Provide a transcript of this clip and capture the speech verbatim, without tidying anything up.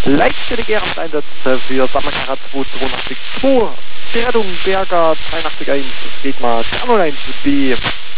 Leichtständige Ehreneinsatz für Sammakara zwei zwei zwei. Die Rettung Berger drei acht eins, Gegner drei null eins B.